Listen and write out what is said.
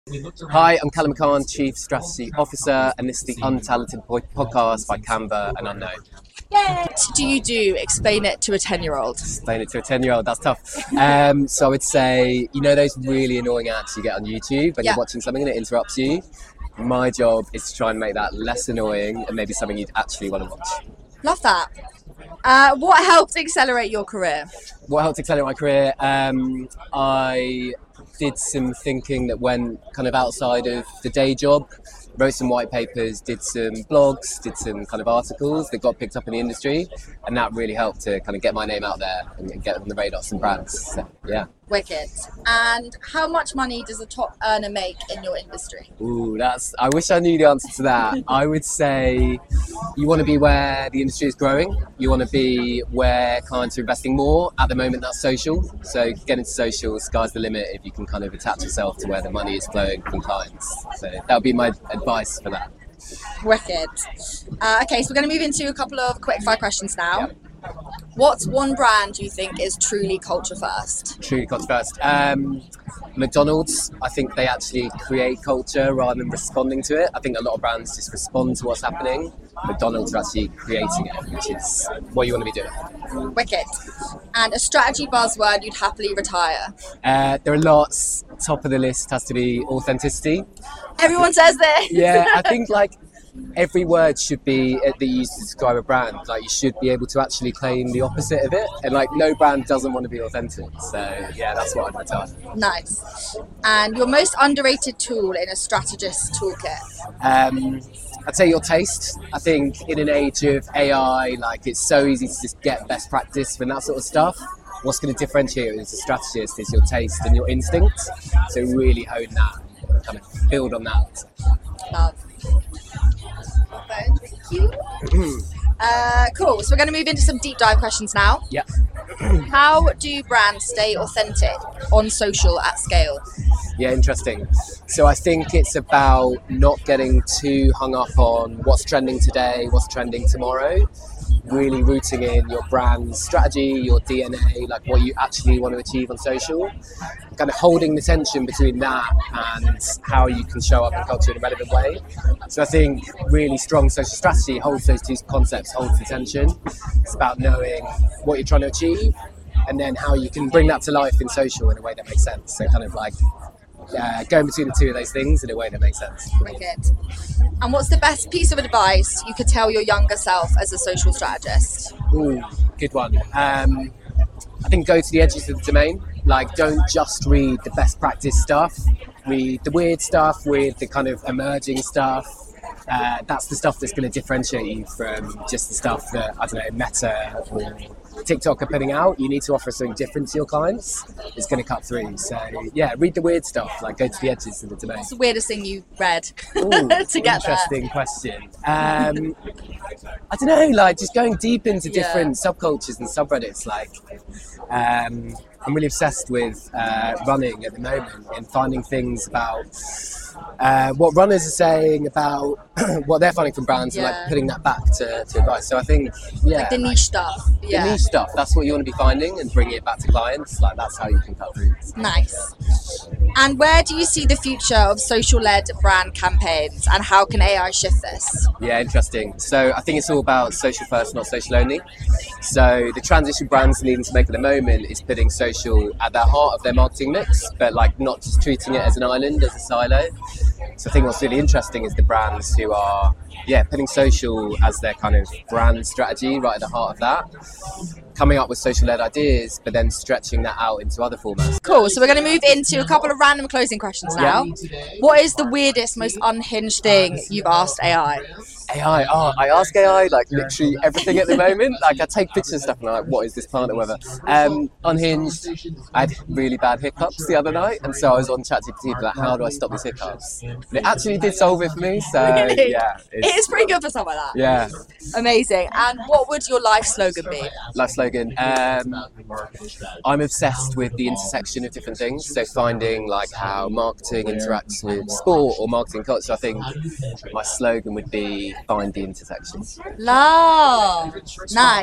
Hi, I'm Callum McCann, Chief Strategy Officer, and this is the Untalented Podcast by Canva and Unknown. What do you do? Explain it to a 10-year-old. Explain it to a 10-year-old, that's tough. So I would say, you know those really annoying ads you get on YouTube when you're watching something and it interrupts you? My job is to try and make that less annoying and maybe something you'd actually want to watch. Love that. What helped accelerate your career? What helped accelerate my career? I did some thinking that went kind of outside of the day job, wrote some white papers, did some blogs, did some kind of articles that got picked up in the industry, and that really helped to kind of get my name out there and get on the radar of some brands. So, yeah. Wicked. And how much money does a top earner make in your industry? Ooh, I wish I knew the answer to that. I would say you want to be where the industry is growing. You want to be where clients are investing more. At the moment, that's social. So get into social, sky's the limit if you can kind of attach yourself to where the money is flowing from clients. So that would be my advice for that. Wicked. Okay, so we're going to move into a couple of quick fire questions now. Yep. What's one brand you think is truly culture first? Truly culture first. McDonald's, I think they actually create culture rather than responding to it. I think a lot of brands just respond to what's happening. McDonald's are actually creating it, which is what you want to be doing. Wicked. And a strategy buzzword you'd happily retire? There are lots. Top of the list has to be authenticity. Everyone says this. Yeah, I think every word should be that you use to describe a brand. You should be able to actually claim the opposite of it. And no brand doesn't want to be authentic. So yeah, that's what I'd retire. Nice. And your most underrated tool in a strategist's toolkit? I'd say your taste. I think in an age of AI, it's so easy to just get best practice from that sort of stuff. What's going to differentiate you as a strategist is your taste and your instinct. So really hone that, kind of build on that. Love. Thank you. Cool. So we're going to move into some deep dive questions now. Yeah. How do brands stay authentic on social at scale? Yeah, interesting. So I think it's about not getting too hung up on what's trending today, what's trending tomorrow. Really rooting in your brand strategy, your DNA, what you actually want to achieve on social. Kind of holding the tension between that and how you can show up in culture in a relevant way. So I think really strong social strategy holds those two concepts, holds the tension. It's about knowing what you're trying to achieve and then how you can bring that to life in social in a way that makes sense. So kind of going between the two of those things in a way that makes sense. Wicked. And what's the best piece of advice you could tell your younger self as a social strategist? Ooh, good one. I think go to the edges of the domain. Don't just read the best practice stuff. Read the weird stuff, read the kind of emerging stuff. That's the stuff that's going to differentiate you from just the stuff that, Meta or TikTok are putting out. You need to offer something different to your clients. It's going to cut through. So yeah, read the weird stuff. Go to the edges of the domain. What's the weirdest thing you read Ooh, to get interesting question. I don't know. Just going deep into different subcultures and subreddits. I'm really obsessed with running at the moment and finding things about what runners are saying about what they're finding from brands and putting that back to advice. So I think, the niche stuff. The niche stuff, that's what you want to be finding and bringing it back to clients. That's how you can cut through. Nice. And where do you see the future of social-led brand campaigns and how can AI shift this? Yeah, interesting. So I think it's all about social first, not social only. So the transition brands needing to make at the moment is putting social at the heart of their marketing mix, but not just treating it as an island, as a silo. So I think what's really interesting is the brands who are putting social as their kind of brand strategy right at the heart of that, coming up with social-led ideas, but then stretching that out into other formats. Cool, so we're going to move into a couple of random closing questions now. What is the weirdest, most unhinged thing you've asked AI? AI, I ask AI literally everything at the moment. I take pictures and stuff and I'm what is this plant or whatever. Unhinged, I had really bad hiccups the other night, and so I was on ChatGPT for how do I stop these hiccups? And it actually did solve it for me, so yeah. It's pretty good for something like that. Yeah. Amazing. And what would your life slogan be? Life slogan, I'm obsessed with the intersection of different things, so finding how marketing interacts with sport or marketing culture. So I think my slogan would be find the intersection. Love. Nice.